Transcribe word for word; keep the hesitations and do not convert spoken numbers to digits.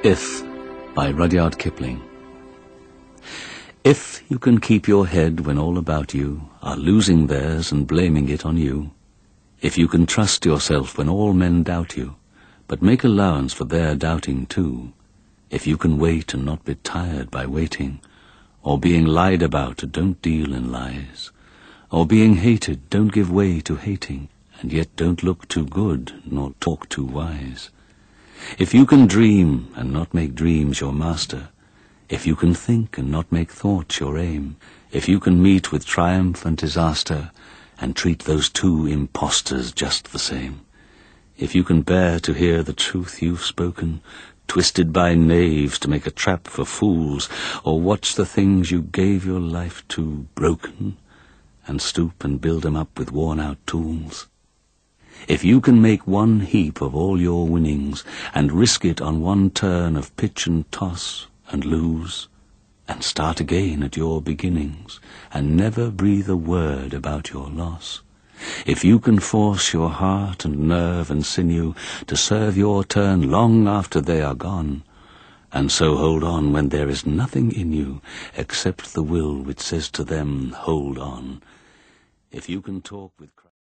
If by Rudyard Kipling. If you can keep your head when all about you are losing theirs and blaming it on you, if you can trust yourself when all men doubt you, but make allowance for their doubting too, if you can wait and not be tired by waiting, or being lied about, don't deal in lies, or being hated, don't give way to hating, and yet don't look too good nor talk too wise. If you can dream and not make dreams your master, if you can think and not make thoughts your aim, if you can meet with triumph and disaster, and treat those two impostors just the same, if you can bear to hear the truth you've spoken, twisted by knaves to make a trap for fools, or watch the things you gave your life to broken, and stoop and build 'em up with worn-out tools, if you can make one heap of all your winnings, and risk it on one turn of pitch and toss, and lose, and start again at your beginnings, and never breathe a word about your loss, if you can force your heart and nerve and sinew to serve your turn long after they are gone, and so hold on when there is nothing in you except the will which says to them, hold on, if you can talk with Christ